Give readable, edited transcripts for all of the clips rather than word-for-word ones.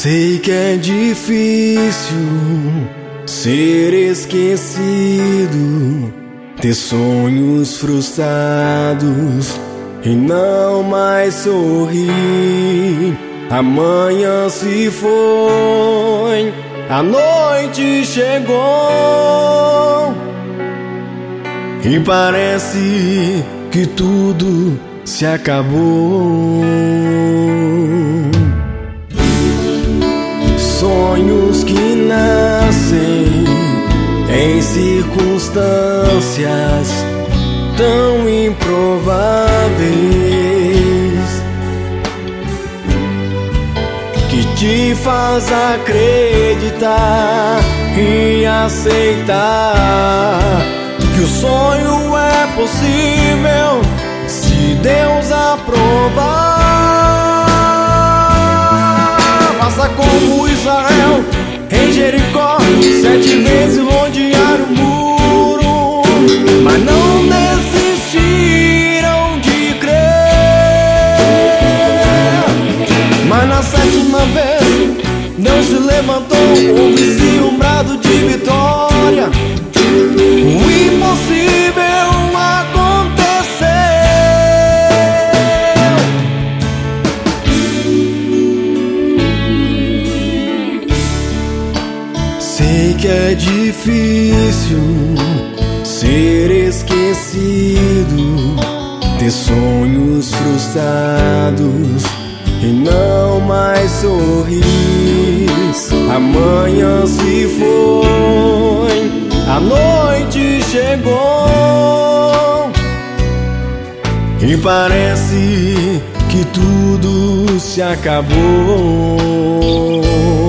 Sei que é difícil ser esquecido, ter sonhos frustrados e não mais sorrir. Amanhã se foi, a noite chegou e parece que tudo se acabou. Sonhos que nascem em circunstâncias tão improváveis, que te faz acreditar e aceitar que o sonho é possível se Deus aprovar. Faça como Israel em Jericó, 7 vezes rodear o muro, mas não desistiram de crer. Mas na 7ª vez Deus se levantou, houve-se um brado de vitória. O impossível aconteceu. Sei que é difícil ser esquecido, ter sonhos frustrados e não mais sorrir. Amanhã se foi, a noite chegou e parece que tudo se acabou.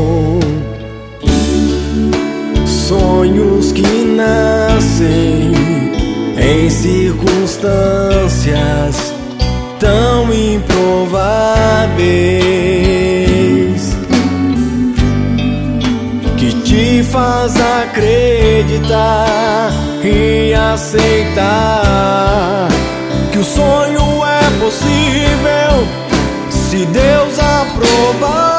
Sonhos que nascem em circunstâncias tão improváveis, que te faz acreditar e aceitar que o sonho é possível se Deus aprovar.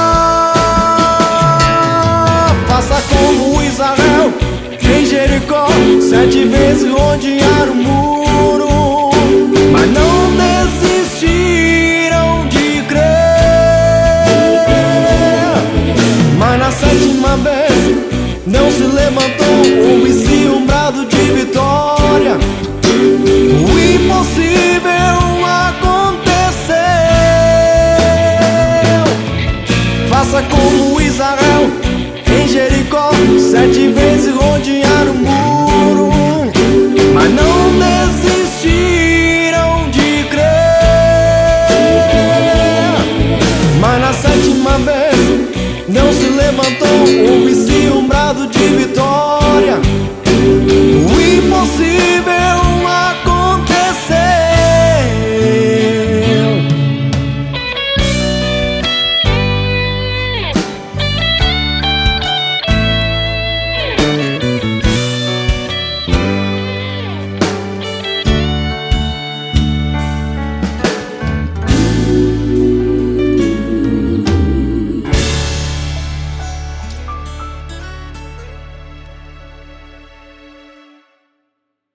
Faça como Israel em Jericó, 7 vezes rodear o muro, mas não desistiram de crer. Mas na 7ª vez Deus se levantou, houve-se um brado de vitória. O impossível aconteceu. Faça como Israel em Jericó, 7 vezes rodear o muro, mas não desistiram de crer. Mas na 7ª vez Deus se levantou, houve-se